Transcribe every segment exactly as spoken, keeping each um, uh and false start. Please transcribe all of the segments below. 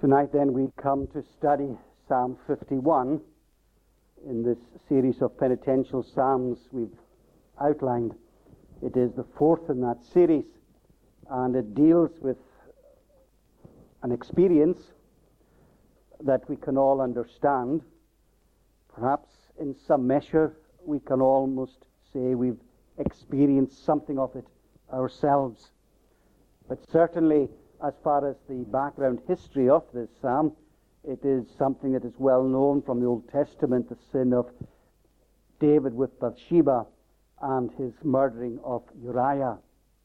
Tonight then we come to study Psalm fifty-one in this series of penitential psalms we've outlined. It is the fourth in that series, and it deals with an experience that we can all understand. Perhaps in some measure we can almost say we've experienced something of it ourselves. But certainly, as far as the background history of this psalm, it is something that is well known from the Old Testament, the sin of David with Bathsheba and his murdering of Uriah.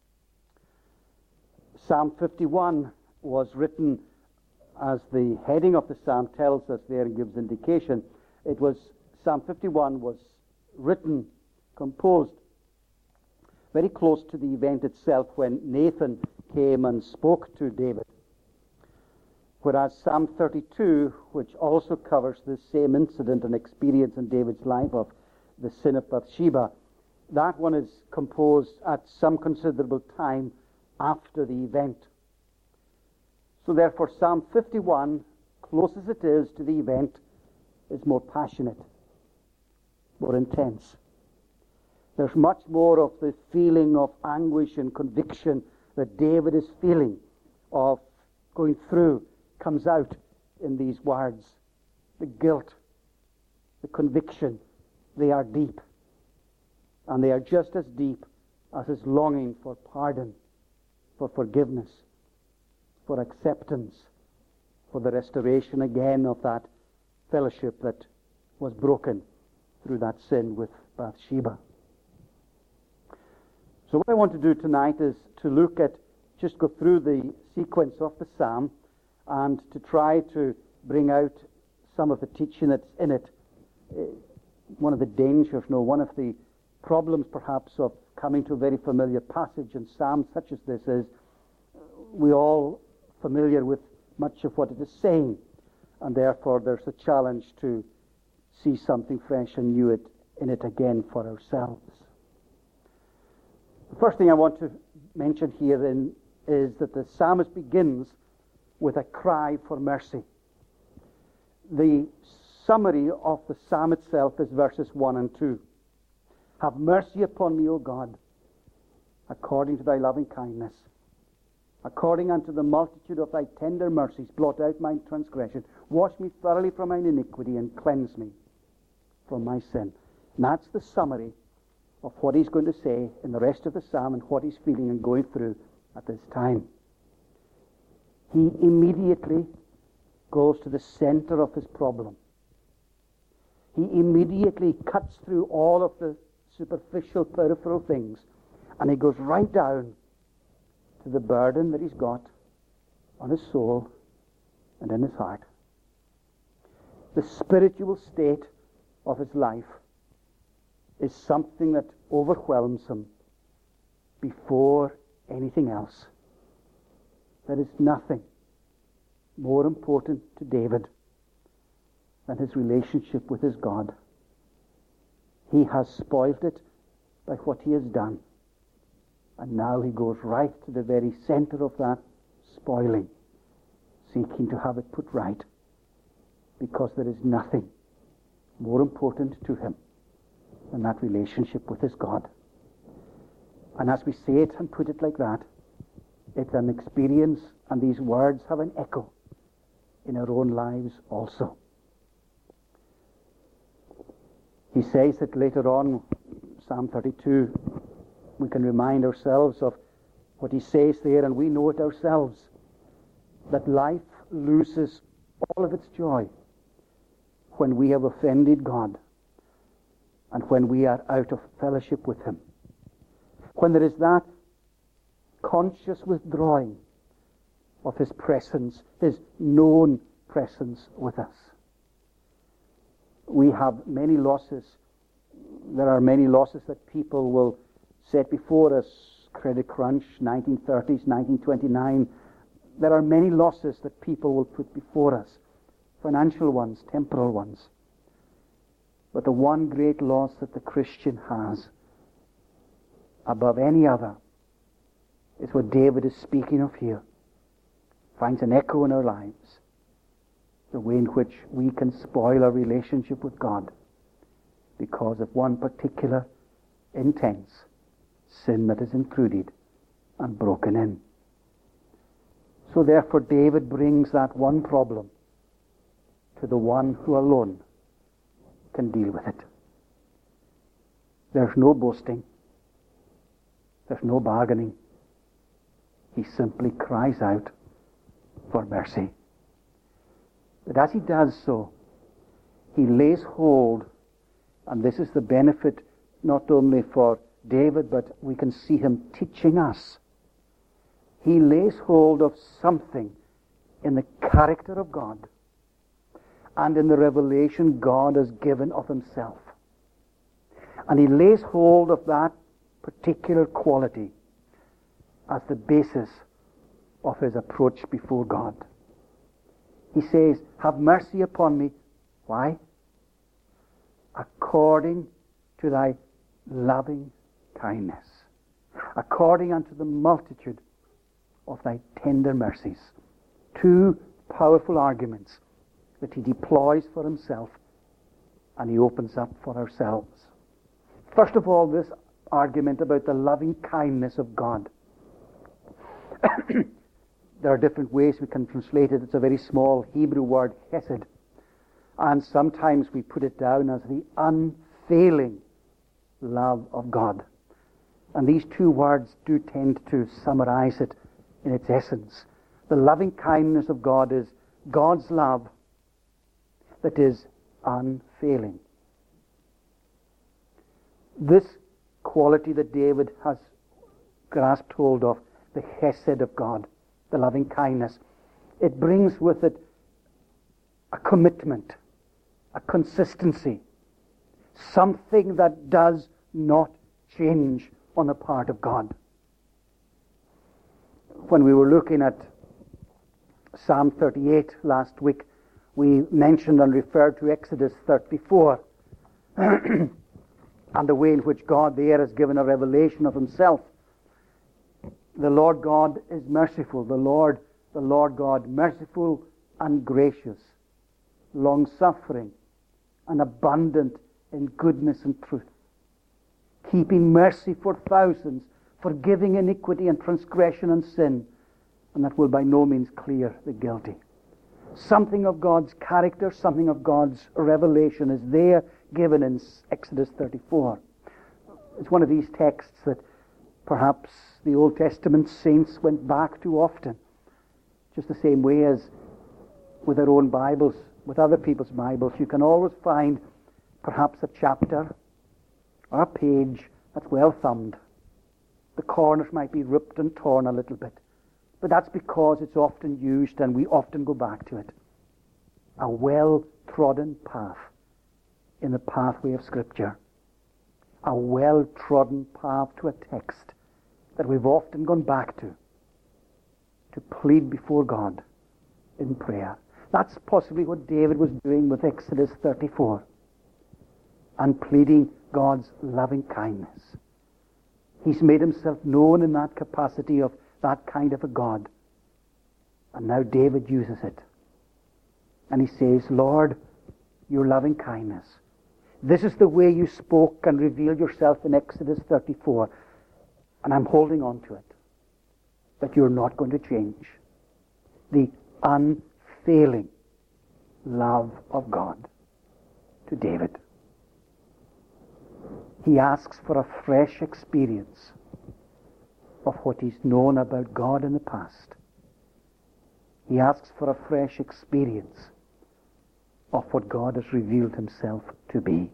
Psalm fifty-one was written, as the heading of the psalm tells us there and gives indication, it was, Psalm fifty-one was written, composed, very close to the event itself when Nathan came and spoke to David. Whereas Psalm thirty-two, which also covers this same incident and experience in David's life of the sin of Bathsheba, that one is composed at some considerable time after the event. So therefore Psalm fifty-one, close as it is to the event, is more passionate, more intense. There's much more of the feeling of anguish and conviction that David is feeling of going through comes out in these words. The guilt, the conviction, they are deep. And they are just as deep as his longing for pardon, for forgiveness, for acceptance, for the restoration again of that fellowship that was broken through that sin with Bathsheba. So what I want to do tonight is to look at, just go through the sequence of the psalm and to try to bring out some of the teaching that's in it. Uh, one of the dangers, no, one of the problems perhaps of coming to a very familiar passage in psalms such as this is we're all familiar with much of what it is saying, and therefore there's a challenge to see something fresh and new it, in it again for ourselves. The first thing I want to mention here then is that the psalmist begins with a cry for mercy. The summary of the psalm itself is verses one and two. Have mercy upon me, O God, according to thy loving kindness. According unto the multitude of thy tender mercies, blot out my transgression. Wash me thoroughly from mine iniquity and cleanse me from my sin. And that's the summary of what he's going to say in the rest of the psalm and what he's feeling and going through at this time. He immediately goes to the center of his problem. He immediately cuts through all of the superficial, peripheral things, and he goes right down to the burden that he's got on his soul and in his heart. The spiritual state of his life is something that overwhelms him before anything else. There is nothing more important to David than his relationship with his God. He has spoiled it by what he has done. And now he goes right to the very center of that spoiling, seeking to have it put right, because there is nothing more important to him than that relationship with his God. And as we say it and put it like that, it's an experience, and these words have an echo in our own lives also. He says that later on, Psalm thirty-two, we can remind ourselves of what he says there, and we know it ourselves, that life loses all of its joy when we have offended God and when we are out of fellowship with him. When there is that conscious withdrawing of his presence, his known presence with us. We have many losses. There are many losses that people will set before us. Credit crunch, nineteen thirties, nineteen twenty-nine. There are many losses that people will put before us. Financial ones, temporal ones. But the one great loss that the Christian has above any other is what David is speaking of here. Finds an echo in our lives. the way in which we can spoil our relationship with God because of one particular intense sin that is intruded and broken in. So therefore David brings that one problem to the one who alone can deal with it. There's no boasting. There's no bargaining. He simply cries out for mercy. But as he does so, he lays hold, and this is the benefit not only for David, but we can see him teaching us. He lays hold of something in the character of God and in the revelation God has given of himself. And he lays hold of that particular quality as the basis of his approach before God. He says, have mercy upon me. Why? According to thy loving kindness, according unto the multitude of thy tender mercies. Two powerful arguments that he deploys for himself and he opens up for ourselves. First of all, this argument about the loving kindness of God. There are different ways we can translate it. It's a very small Hebrew word, hesed. And sometimes we put it down as the unfailing love of God. And these two words do tend to summarize it in its essence. The loving kindness of God is God's love that is unfailing. This quality that David has grasped hold of, the hesed of God, the loving kindness, it brings with it a commitment, a consistency, something that does not change on the part of God. When we were looking at Psalm thirty-eight last week, we mentioned and referred to Exodus thirty-four and the way in which God there has given a revelation of himself. The Lord God is merciful. The Lord, the Lord God, merciful and gracious, long-suffering and abundant in goodness and truth, keeping mercy for thousands, forgiving iniquity and transgression and sin, and that will by no means clear the guilty. Something of God's character, something of God's revelation is there given in Exodus thirty-four. It's one of these texts that perhaps the Old Testament saints went back to often, just the same way as with their own Bibles, with other people's Bibles. You can always find perhaps a chapter or a page that's well thumbed. The corners might be ripped and torn a little bit, but that's because it's often used and we often go back to it. A well-trodden path in the pathway of Scripture. A well-trodden path to a text that we've often gone back to, to plead before God in prayer. That's possibly what David was doing with Exodus thirty-four, and pleading God's loving kindness. He's made himself known in that capacity of that kind of a God. And now David uses it. And he says, Lord, your loving kindness. This is the way you spoke and revealed yourself in Exodus thirty-four. And I'm holding on to it. That you're not going to change. The unfailing love of God to David. He asks for a fresh experience of what he's known about God in the past. He asks for a fresh experience of what God has revealed himself to be.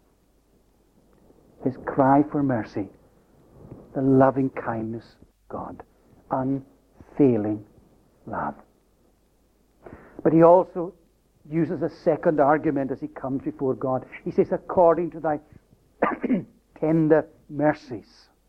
His cry for mercy, the loving kindness of God, unfailing love. But he also uses a second argument as he comes before God. He says, according to thy tender mercies.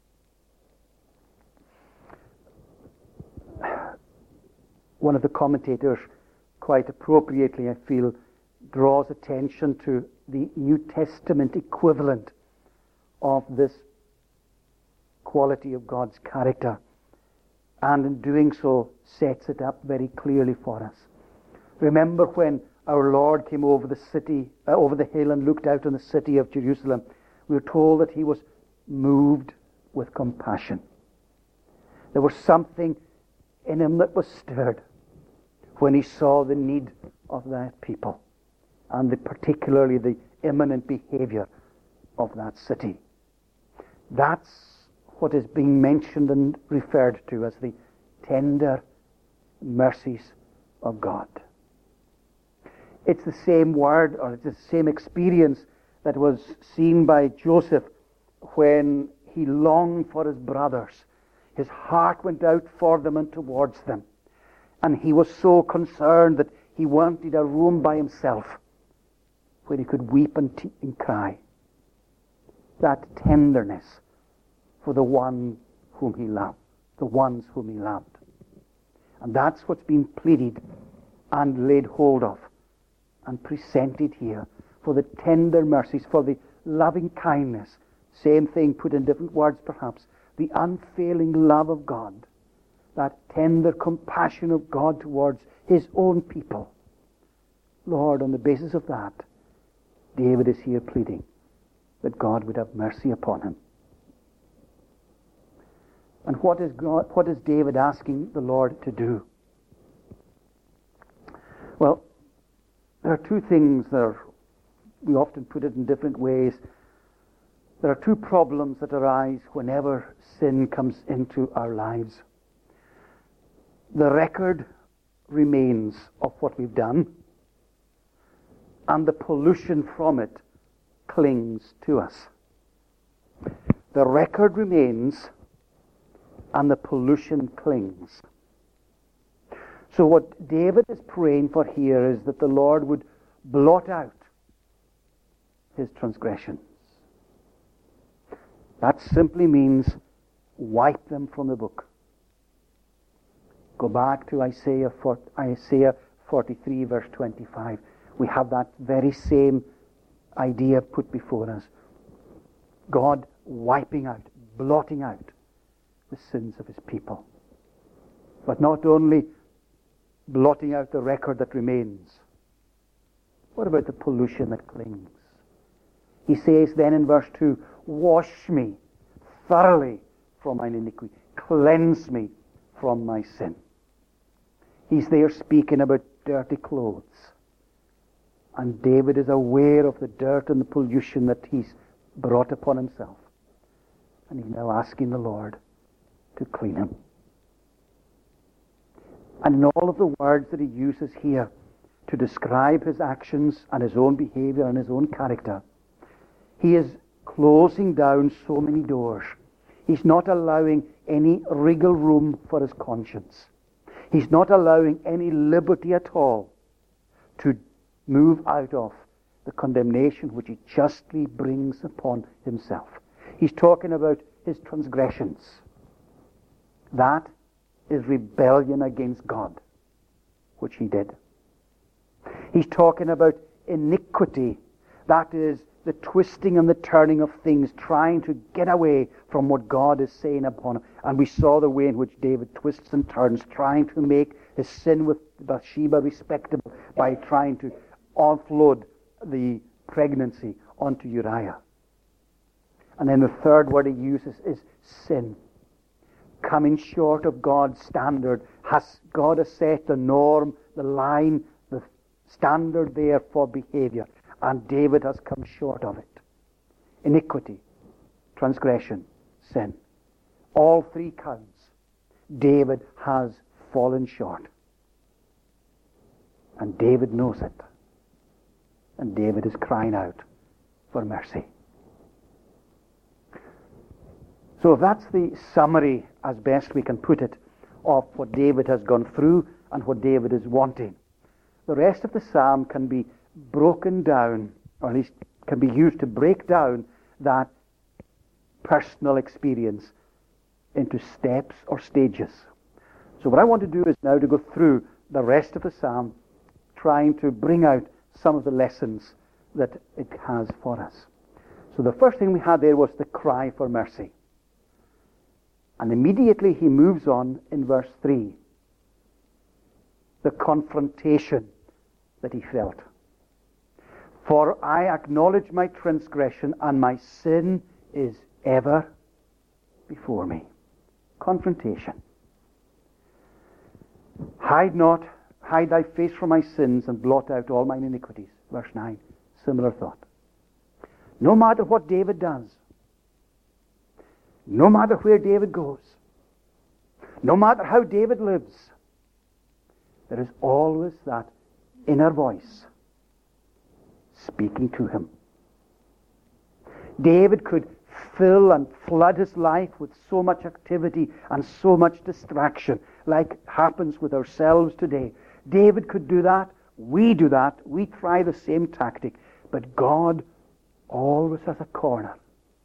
One of the commentators, quite appropriately, I feel, draws attention to the New Testament equivalent of this quality of God's character, and in doing so sets it up very clearly for us. Remember when our Lord came over the city, uh, over the hill and looked out on the city of Jerusalem, we are told that he was moved with compassion. There was something in him that was stirred when he saw the need of that people, and the, particularly the imminent behavior of that city. That's what is being mentioned and referred to as the tender mercies of God. It's the same word, or it's the same experience that was seen by Joseph when he longed for his brothers. His heart went out for them and towards them. And he was so concerned that he wanted a room by himself where he could weep and, t- and cry. That tenderness for the one whom he loved, the ones whom he loved. And that's what's been pleaded and laid hold of and presented here, for the tender mercies, for the loving kindness, same thing put in different words perhaps, the unfailing love of God, that tender compassion of God towards his own people. Lord, on the basis of that, David is here pleading that God would have mercy upon him. And what is God, what is David asking the Lord to do? Well, there are two things that are, we often put it in different ways. There are two problems that arise whenever sin comes into our lives. The record remains of what we've done, and the pollution from it clings to us. The record remains, and the pollution clings. So what David is praying for here is that the Lord would blot out his transgressions. That simply means wipe them from the book. Go back to Isaiah forty-three, verse twenty-five. We have that very same idea put before us. God wiping out, blotting out the sins of his people. But not only blotting out the record that remains. What about the pollution that clings? He says then in verse two, wash me thoroughly from mine iniquity. Cleanse me from my sin. He's there speaking about dirty clothes. And David is aware of the dirt and the pollution that he's brought upon himself. And he's now asking the Lord to clean him. And in all of the words that he uses here to describe his actions and his own behavior and his own character, he is closing down so many doors. He's not allowing any wriggle room for his conscience. He's not allowing any liberty at all to move out of the condemnation which he justly brings upon himself. He's talking about his transgressions. That is rebellion against God, which he did. He's talking about iniquity. That is the twisting and the turning of things, trying to get away from what God is saying upon him. And we saw the way in which David twists and turns, trying to make his sin with Bathsheba respectable by trying to offload the pregnancy onto Uriah. And then the third word he uses is sin. Coming short of God's standard. Has God has set the norm, the line, the standard there for behavior. And David has come short of it. Iniquity, transgression, sin. All three counts. David has fallen short. And David knows it. And David is crying out for mercy. So if that's the summary, as best we can put it, of what David has gone through and what David is wanting, the rest of the psalm can be broken down, or at least can be used to break down that personal experience into steps or stages. So what I want to do is now to go through the rest of the psalm, trying to bring out some of the lessons that it has for us. So the first thing we had there was the cry for mercy. And immediately he moves on in verse three. The confrontation that he felt. For I acknowledge my transgression, and my sin is ever before me. Confrontation. Hide not, hide thy face from my sins, and blot out all mine iniquities. Verse nine. Similar thought. No matter what David does, no matter where David goes, no matter how David lives, there is always that inner voice speaking to him. David could fill and flood his life with so much activity and so much distraction, like happens with ourselves today. David could do that. We do that. We try the same tactic. But God always has a corner.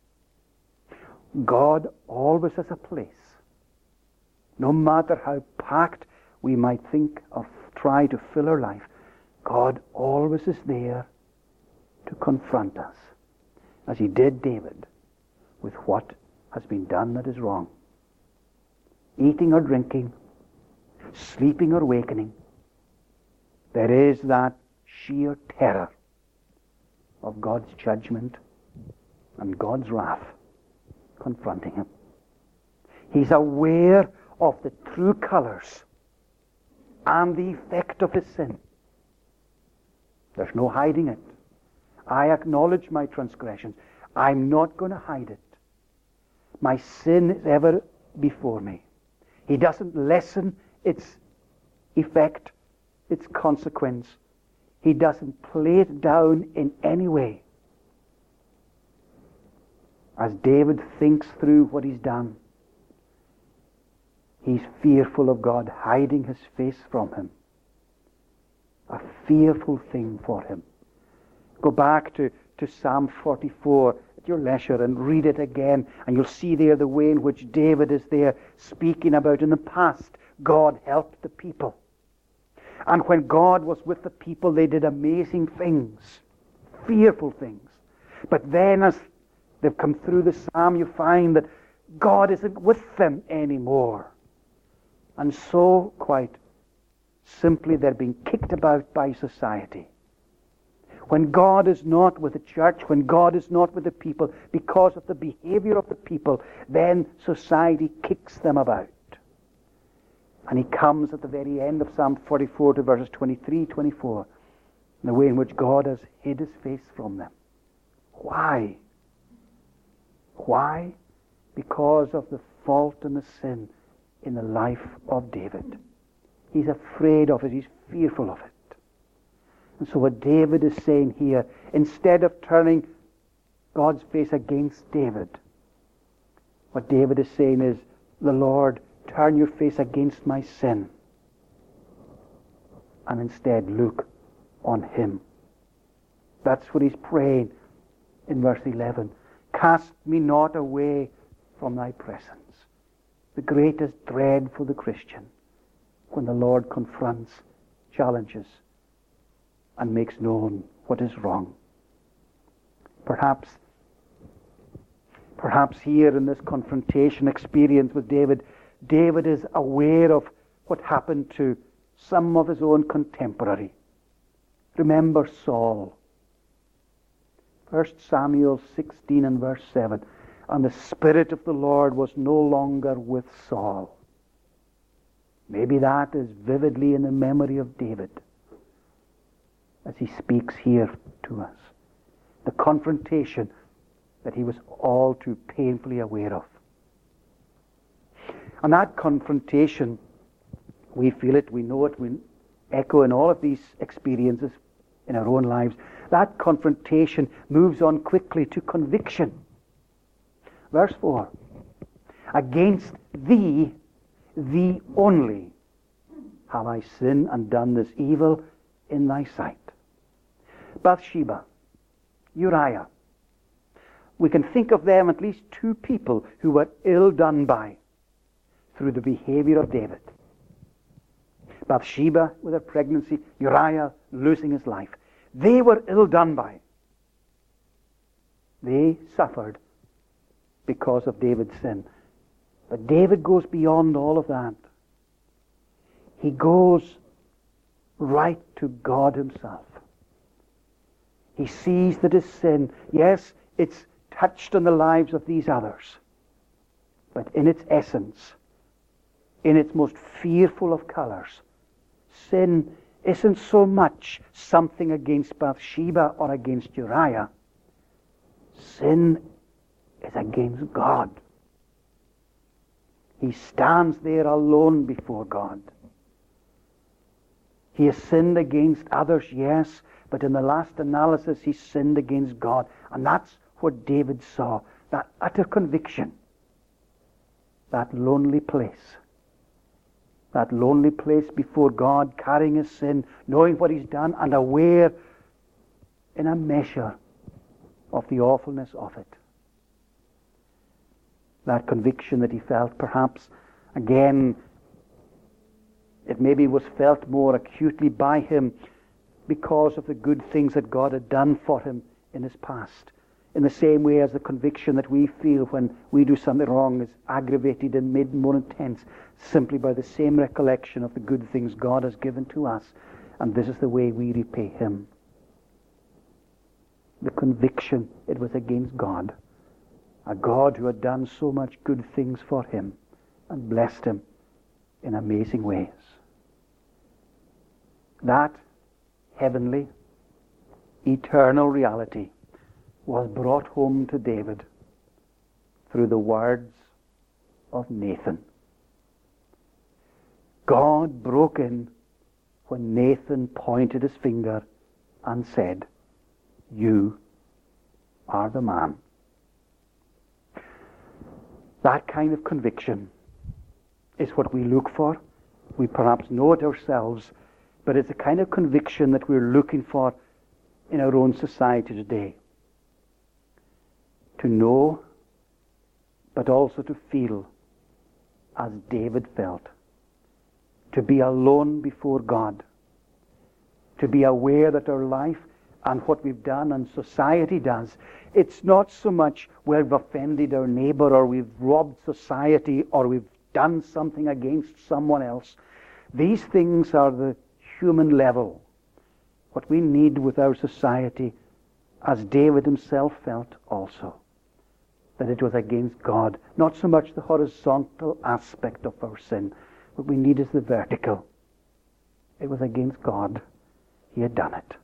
God always has a place. No matter how packed we might think or try to fill our life, God always is there to confront us, as he did David, with what has been done that is wrong. Eating or drinking, sleeping or wakening, there is that sheer terror of God's judgment and God's wrath confronting him. He's aware of the true colors and the effect of his sin. There's no hiding it. I acknowledge my transgressions. I'm not going to hide it. My sin is ever before me. He doesn't lessen its effect, its consequence. He doesn't play it down in any way. As David thinks through what he's done, he's fearful of God hiding his face from him. A fearful thing for him. Go back to, to Psalm forty-four at your leisure and read it again, and you'll see there the way in which David is there speaking about in the past God helped the people. And when God was with the people, they did amazing things, fearful things. But then as they've come through the psalm, you find that God isn't with them anymore. And so, quite simply, they're being kicked about by society. When God is not with the church, when God is not with the people, because of the behavior of the people, then society kicks them about. And he comes at the very end of Psalm forty-four to verses twenty-three, twenty-four, in the way in which God has hid his face from them. Why? Why? Because of the fault and the sin in the life of David. He's afraid of it. He's fearful of it. And so what David is saying here, instead of turning God's face against David, what David is saying is, the Lord, turn your face against my sin, and instead look on him. That's what he's praying in verse eleven. Cast me not away from thy presence. The greatest dread for the Christian, when the Lord confronts, challenges, and makes known what is wrong. Perhaps, perhaps here in this confrontation experience with David, David is aware of what happened to some of his own contemporary. Remember Saul. First Samuel sixteen and verse seven. And the Spirit of the Lord was no longer with Saul. Maybe that is vividly in the memory of David as he speaks here to us. The confrontation that he was all too painfully aware of. And that confrontation, we feel it, we know it, we echo in all of these experiences in our own lives. That confrontation moves on quickly to conviction. Verse four. Against thee, thee only, have I sinned and done this evil in thy sight. Bathsheba, Uriah. We can think of them at least two people who were ill done by through the behavior of David. Bathsheba with her pregnancy, Uriah losing his life. They were ill done by. They suffered because of David's sin. But David goes beyond all of that. He goes right to God himself. He sees that his sin, yes, it's touched on the lives of these others, but in its essence, in its most fearful of colors, sin isn't so much something against Bathsheba or against Uriah. Sin is against God. He stands there alone before God. He has sinned against others, yes, but in the last analysis he sinned against God. And that's what David saw, that utter conviction, that lonely place. That lonely place before God, carrying his sin, knowing what he's done, and aware in a measure of the awfulness of it. That conviction that he felt, perhaps, again, it maybe was felt more acutely by him because of the good things that God had done for him in his past. In the same way as the conviction that we feel when we do something wrong is aggravated and made more intense simply by the same recollection of the good things God has given to us. And this is the way we repay him. The conviction it was against God. A God who had done so much good things for him and blessed him in amazing ways. That heavenly, eternal reality was brought home to David through the words of Nathan. God broke in when Nathan pointed his finger and said, "You are the man." That kind of conviction is what we look for. We perhaps know it ourselves, but it's the kind of conviction that we're looking for in our own society today. To know, but also to feel as David felt. To be alone before God. To be aware that our life and what we've done and society does, it's not so much where we've offended our neighbor or we've robbed society or we've done something against someone else. These things are the human level. What we need with our society, as David himself felt also, that it was against God. Not so much the horizontal aspect of our sin. What we need is the vertical. It was against God. He had done it.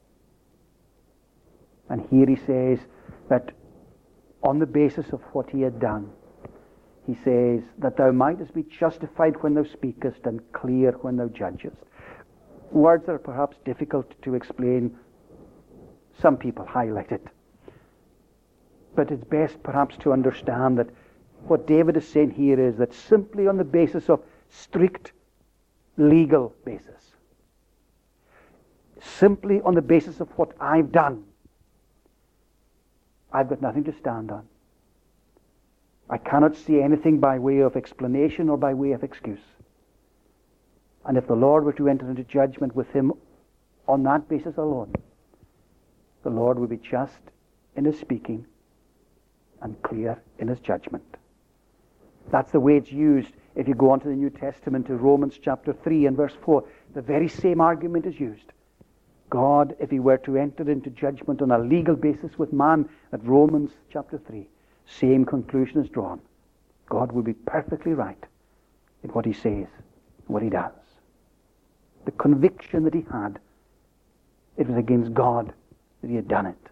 And here he says that on the basis of what he had done, he says that thou mightest be justified when thou speakest and clear when thou judgest. Words that are perhaps difficult to explain. Some people highlight it. But it's best perhaps to understand that what David is saying here is that simply on the basis of strict legal basis, simply on the basis of what I've done, I've got nothing to stand on. I cannot see anything by way of explanation or by way of excuse. And if the Lord were to enter into judgment with him on that basis alone, the Lord would be just in his speaking and clear in his judgment. That's the way it's used. If you go on to the New Testament, to Romans chapter three and verse four, the very same argument is used. God, if he were to enter into judgment on a legal basis with man, at Romans chapter three, same conclusion is drawn. God will be perfectly right in what he says, what he does. The conviction that he had, it was against God that he had done it.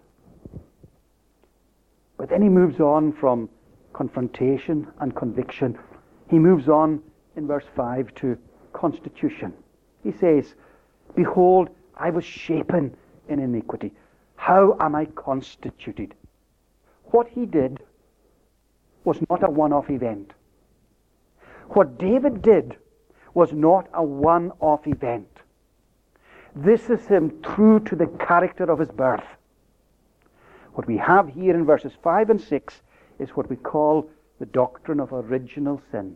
But then he moves on from confrontation and conviction. He moves on in verse five to constitution. He says, "Behold, I was shapen in iniquity. How am I constituted?" What he did was not a one-off event. What David did was not a one-off event. This is him true to the character of his birth. What we have here in verses five and six is what we call the doctrine of original sin.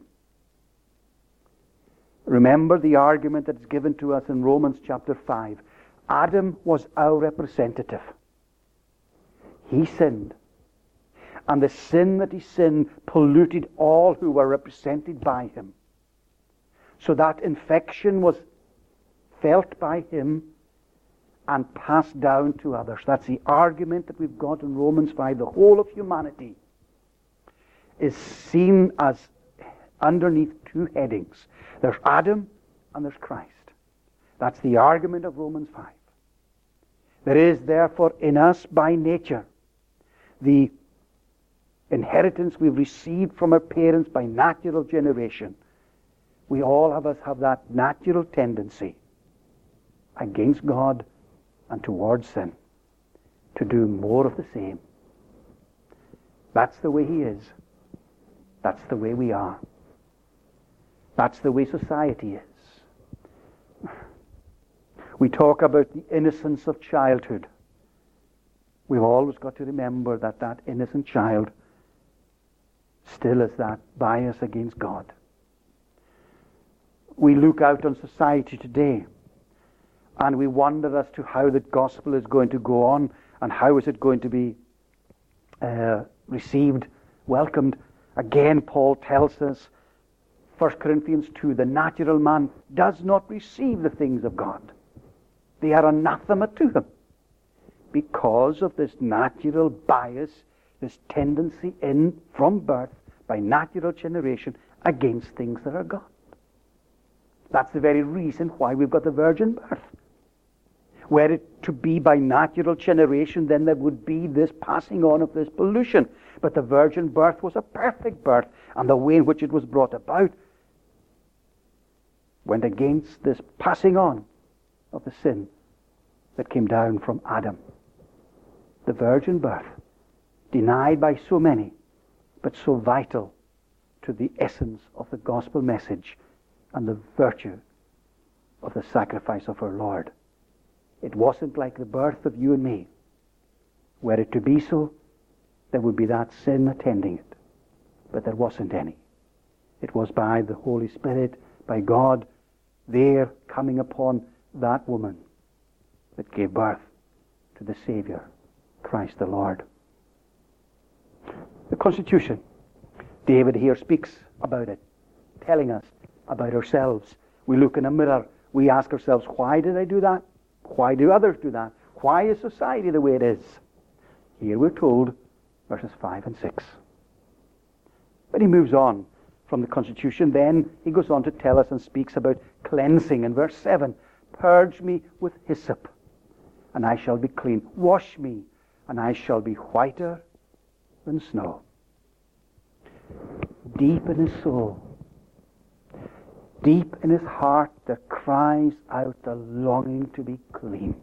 Remember the argument that's given to us in Romans chapter five. Adam was our representative. He sinned. And the sin that he sinned polluted all who were represented by him. So that infection was felt by him and passed down to others. That's the argument that we've got in Romans five. The whole of humanity is seen as underneath two headings. There's Adam and there's Christ. That's the argument of Romans five. There is therefore in us by nature the inheritance we've received from our parents by natural generation. We all of us have that natural tendency against God and towards sin to do more of the same. That's the way he is. That's the way we are. That's the way society is. We talk about the innocence of childhood. We've always got to remember that that innocent child still is that bias against God. We look out on society today and we wonder as to how the gospel is going to go on and how is it going to be uh, received, welcomed. Again, Paul tells us, First Corinthians two, the natural man does not receive the things of God. They are anathema to him because of this natural bias, this tendency in from birth by natural generation against things that are God. That's the very reason why we've got the virgin birth. Were it to be by natural generation, then there would be this passing on of this pollution. But the virgin birth was a perfect birth, and the way in which it was brought about went against this passing on of the sin that came down from Adam. The virgin birth, denied by so many, but so vital to the essence of the gospel message and the virtue of the sacrifice of our Lord. It wasn't like the birth of you and me. Were it to be so, there would be that sin attending it. But there wasn't any. It was by the Holy Spirit, by God, there coming upon that woman that gave birth to the Savior, Christ the Lord. The Constitution. David here speaks about it, telling us about ourselves. We look in a mirror. We ask ourselves, why did I do that? Why do others do that? Why is society the way it is? Here we're told, verses five and six. But he moves on from the Constitution. Then he goes on to tell us and speaks about cleansing in verse seven. Purge me with hyssop, and I shall be clean. Wash me, and I shall be whiter than snow. Deep in his soul, deep in his heart, there cries out the longing to be clean.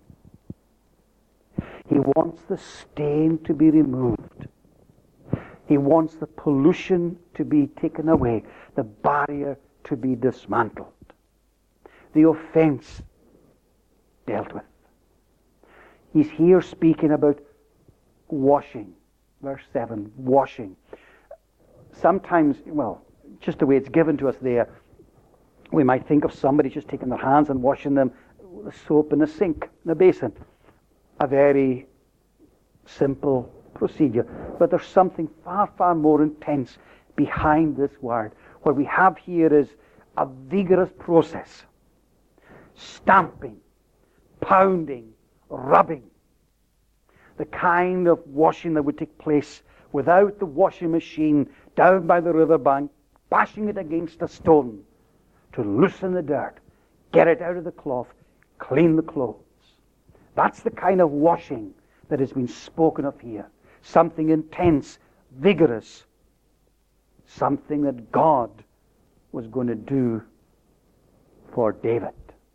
He wants the stain to be removed. He wants the pollution to be taken away, the barrier to be dismantled, the offense dealt with. He's here speaking about washing. Verse seven, washing. Sometimes, well, just the way it's given to us there, we might think of somebody just taking their hands and washing them with soap in a sink, in a basin. A very simple procedure. But there's something far, far more intense behind this word. What we have here is a vigorous process. Stamping, pounding, rubbing. The kind of washing that would take place without the washing machine down by the riverbank, bashing it against a stone to loosen the dirt, get it out of the cloth, clean the clothes. That's the kind of washing that has been spoken of here. Something intense, vigorous, something that God was going to do for David.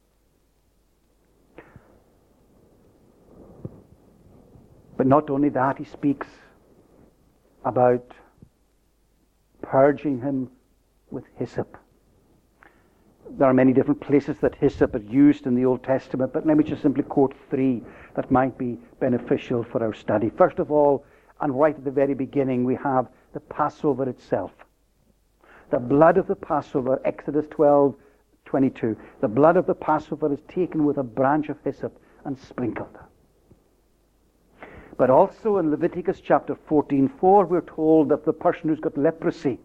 But not only that, he speaks about purging him with hyssop. There are many different places that hyssop is used in the Old Testament, but let me just simply quote three that might be beneficial for our study. First of all, and right at the very beginning, we have the Passover itself. The blood of the Passover, Exodus twelve twenty-two. The blood of the Passover is taken with a branch of hyssop and sprinkled. But also in Leviticus chapter fourteen four, we're told that the person who's got leprosy,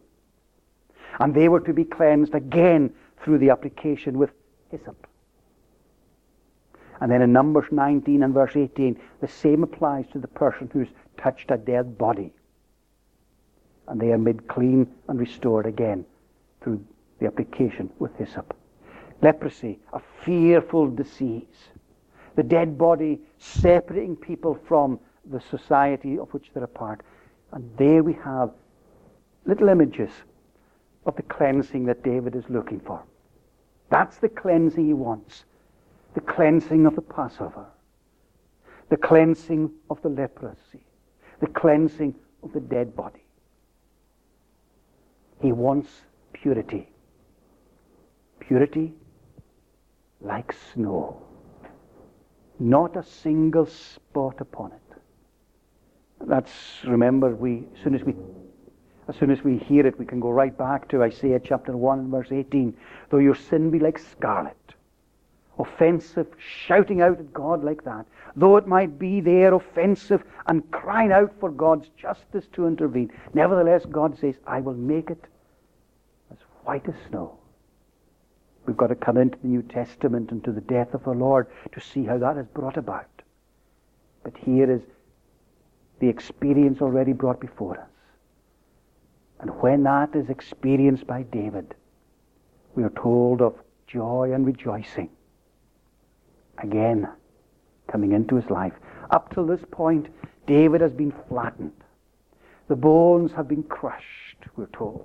and they were to be cleansed again through the application with hyssop. And then in Numbers nineteen and verse eighteen, the same applies to the person who's touched a dead body. And they are made clean and restored again through the application with hyssop. Leprosy, a fearful disease. The dead body separating people from the society of which they're a part. And there we have little images of the cleansing that David is looking for. That's the cleansing he wants. The cleansing of the Passover. The cleansing of the leprosy. The cleansing of the dead body. He wants purity. Purity like snow. Not a single spot upon it. That's, remember, we as soon as we as soon as we hear it, we can go right back to Isaiah chapter one and verse eighteen. Though your sin be like scarlet, offensive, shouting out at God like that, though it might be there offensive and crying out for God's justice to intervene, nevertheless God says, I will make it as white as snow. We've got to come into the New Testament and to the death of our Lord to see how that is brought about. But here is the experience already brought before us. And when that is experienced by David, we are told of joy and rejoicing again coming into his life. Up till this point, David has been flattened. The bones have been crushed, we're told.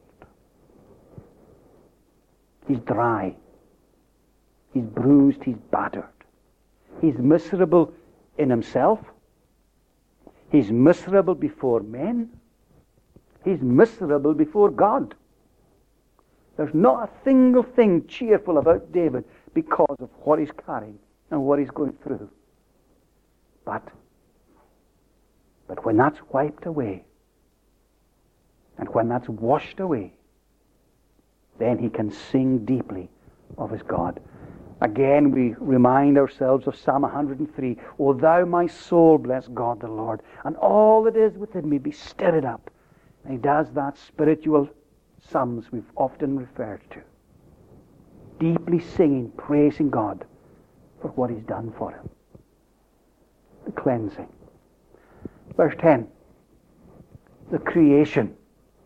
He's dry. He's bruised. He's battered. He's miserable in himself. He's miserable before men. He's miserable before God. There's not a single thing cheerful about David because of what he's carrying and what he's going through. But, but when that's wiped away, and when that's washed away, then he can sing deeply of his God. Again, we remind ourselves of Psalm one hundred three. O thou, my soul, bless God the Lord, and all that is within me be stirred up. And he does that spiritual psalms we've often referred to. Deeply singing, praising God for what he's done for him. The cleansing. Verse ten. The creation.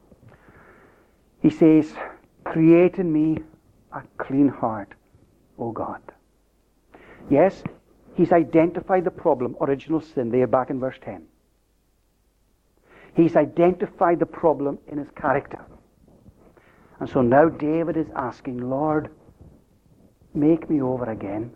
He says, create in me a clean heart, O God. Yes, he's identified the problem, original sin, there back in verse ten. He's identified the problem in his character. And so now David is asking, Lord, make me over again.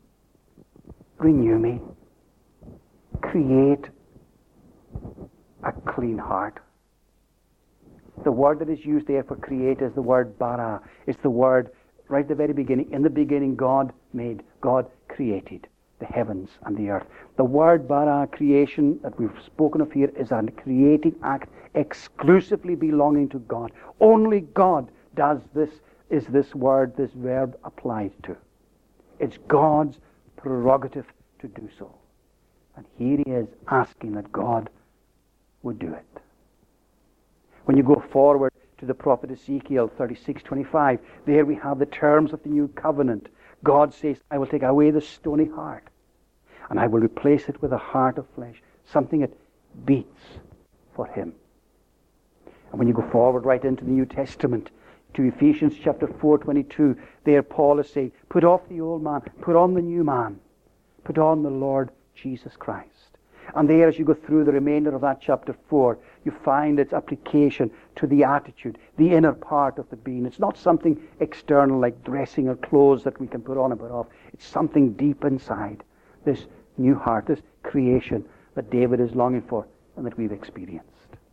Renew me. Create a clean heart. The word that is used there for create is the word bara. It's the word right at the very beginning. In the beginning God made, God created the heavens and the earth. The word bara, creation, that we've spoken of here, is a creating act exclusively belonging to God. Only God does this, is this word, this verb applied to. It's God's prerogative to do so. And here he is asking that God would do it. When you go forward to the prophet Ezekiel thirty-six twenty-five, there we have the terms of the new covenant. God says, I will take away the stony heart, and I will replace it with a heart of flesh, something that beats for him. And when you go forward right into the New Testament, to Ephesians chapter four twenty-two, there Paul is saying, put off the old man, put on the new man, put on the Lord Jesus Christ. And there, as you go through the remainder of that chapter four, you find its application to the attitude, the inner part of the being. It's not something external like dressing or clothes that we can put on and put off. It's something deep inside, this new heart, this creation that David is longing for and that we've experienced.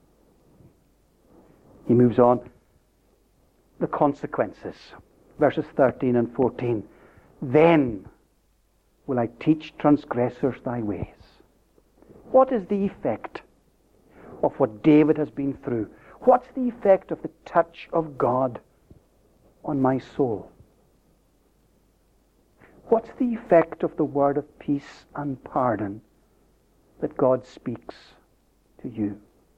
He moves on. The consequences. Verses thirteen and fourteen. Then will I teach transgressors thy ways. What is the effect of what David has been through? What's the effect of the touch of God on my soul? What's the effect of the word of peace and pardon that God speaks to you?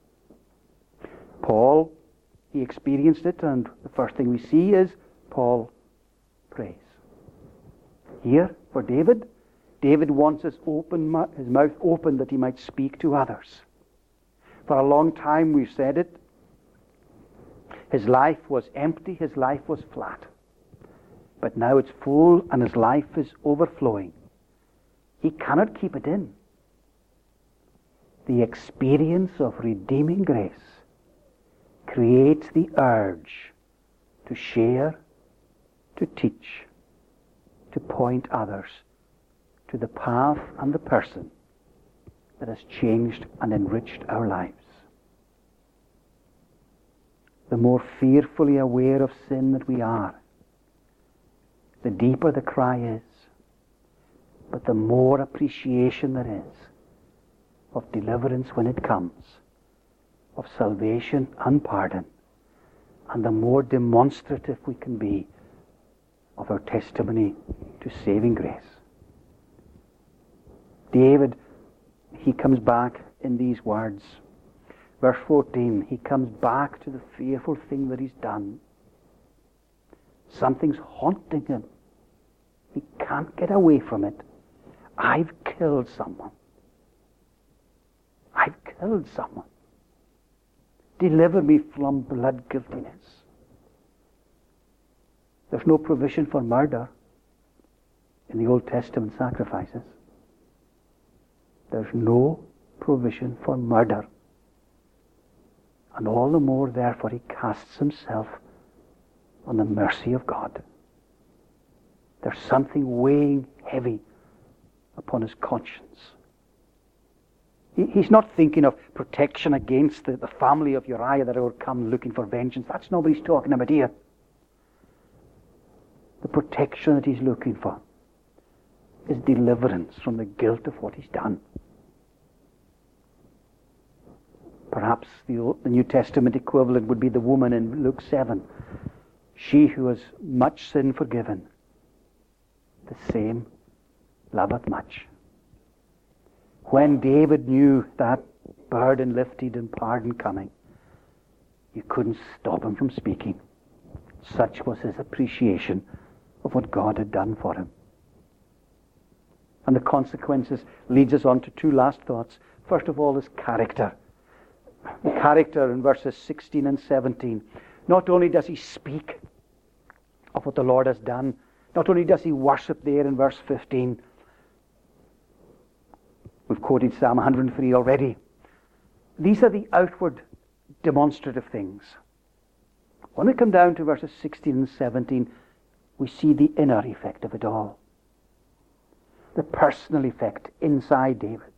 Paul, he experienced it, and the first thing we see is Paul prays. Here, for David, David wants his, open, his mouth open that he might speak to others. For a long time we've said it. His life was empty, his life was flat. But now it's full and his life is overflowing. He cannot keep it in. The experience of redeeming grace creates the urge to share, to teach, to point others to the path and the person that has changed and enriched our lives. The more fearfully aware of sin that we are, the deeper the cry is, but the more appreciation there is of deliverance when it comes, of salvation and pardon, and the more demonstrative we can be of our testimony to saving grace. David, he comes back in these words. Verse fourteen, he comes back to the fearful thing that he's done. Something's haunting him. He can't get away from it. I've killed someone. I've killed someone. Deliver me from blood guiltiness. There's no provision for murder in the Old Testament sacrifices. There's no provision for murder. And all the more, therefore, he casts himself on the mercy of God. There's something weighing heavy upon his conscience. He, he's not thinking of protection against the, the family of Uriah that would come looking for vengeance. That's not what he's talking about here. The protection that he's looking for is deliverance from the guilt of what he's done. Perhaps the, Old, the New Testament equivalent would be the woman in Luke seven. She who has much sin forgiven, the same loveth much. When David knew that burden lifted and pardon coming, you couldn't stop him from speaking. Such was his appreciation of what God had done for him. And the consequences leads us on to two last thoughts. First of all, his character. The character in verses sixteen and seventeen. Not only does he speak of what the Lord has done, not only does he worship there in verse fifteen. We've quoted Psalm one hundred three already. These are the outward demonstrative things. When we come down to verses sixteen and seventeen, we see the inner effect of it all. The personal effect inside David.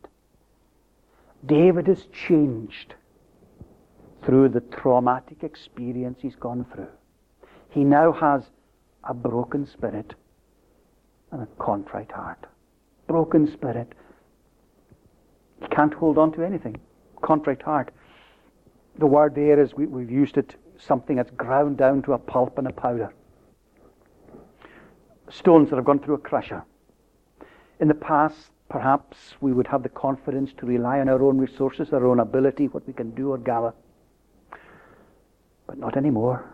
David is changed through the traumatic experience he's gone through. He now has a broken spirit and a contrite heart. Broken spirit. He can't hold on to anything. Contrite heart. The word there is, we, we've used it, something that's ground down to a pulp and a powder. Stones that have gone through a crusher. In the past, perhaps we would have the confidence to rely on our own resources, our own ability, what we can do or gather. But not anymore.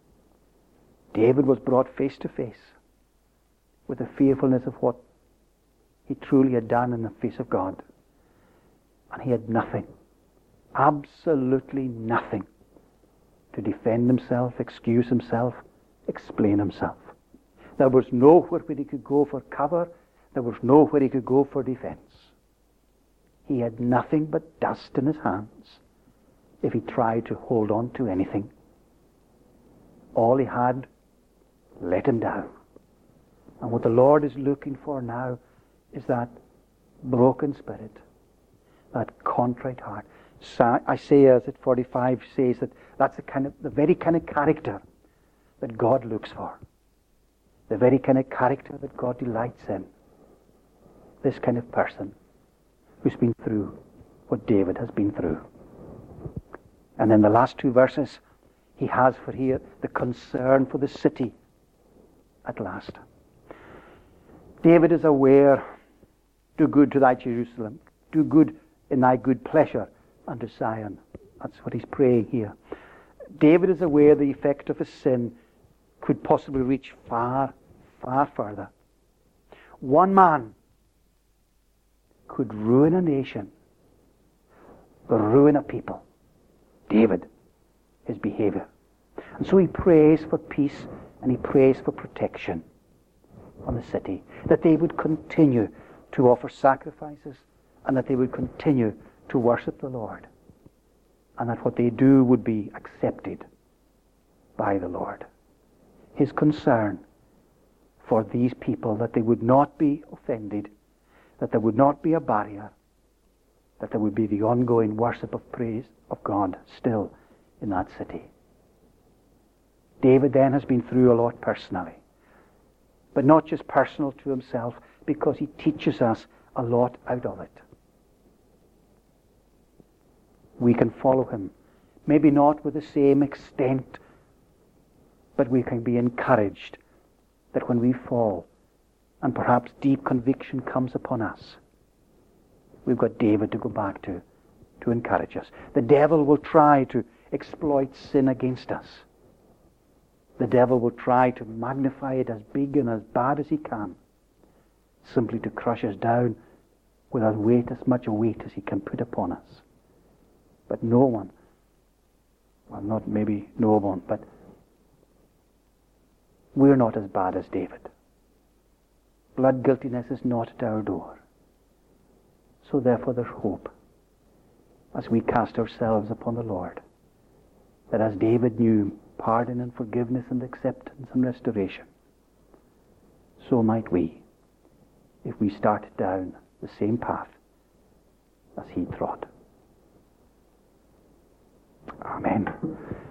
David was brought face to face with the fearfulness of what he truly had done in the face of God. And he had nothing, absolutely nothing, to defend himself, excuse himself, explain himself. There was nowhere where he could go for cover. There was nowhere he could go for defense. He had nothing but dust in his hands if he tried to hold on to anything. All he had let him down. And what the Lord is looking for now is that broken spirit, that contrite heart. Isaiah at forty-five says that that's the kind of the very kind of character that God looks for. The very kind of character that God delights in. This kind of person who's been through what David has been through. And then the last two verses, he has for here the concern for the city at last. David is aware, do good to thy Jerusalem, do good in thy good pleasure unto Zion. That's what he's praying here. David is aware the effect of his sin could possibly reach far, far further. One man could ruin a nation, ruin a people. David, his behavior. And so he prays for peace and he prays for protection on the city, that they would continue to offer sacrifices and that they would continue to worship the Lord, and that what they do would be accepted by the Lord. His concern for these people, that they would not be offended, that there would not be a barrier, that there would be the ongoing worship of praise of God still in that city. David then has been through a lot personally, but not just personal to himself, because he teaches us a lot out of it. We can follow him, maybe not with the same extent, but we can be encouraged that when we fall and perhaps deep conviction comes upon us, we've got David to go back to, to encourage us. The devil will try to exploit sin against us. The devil will try to magnify it as big and as bad as he can, simply to crush us down with as weight, as much a weight as he can put upon us. But no one, well, not maybe no one, but we're not as bad as David. Blood guiltiness is not at our door. So therefore there's hope as we cast ourselves upon the Lord, that as David knew pardon and forgiveness and acceptance and restoration, so might we, if we started down the same path as he trod. Amen.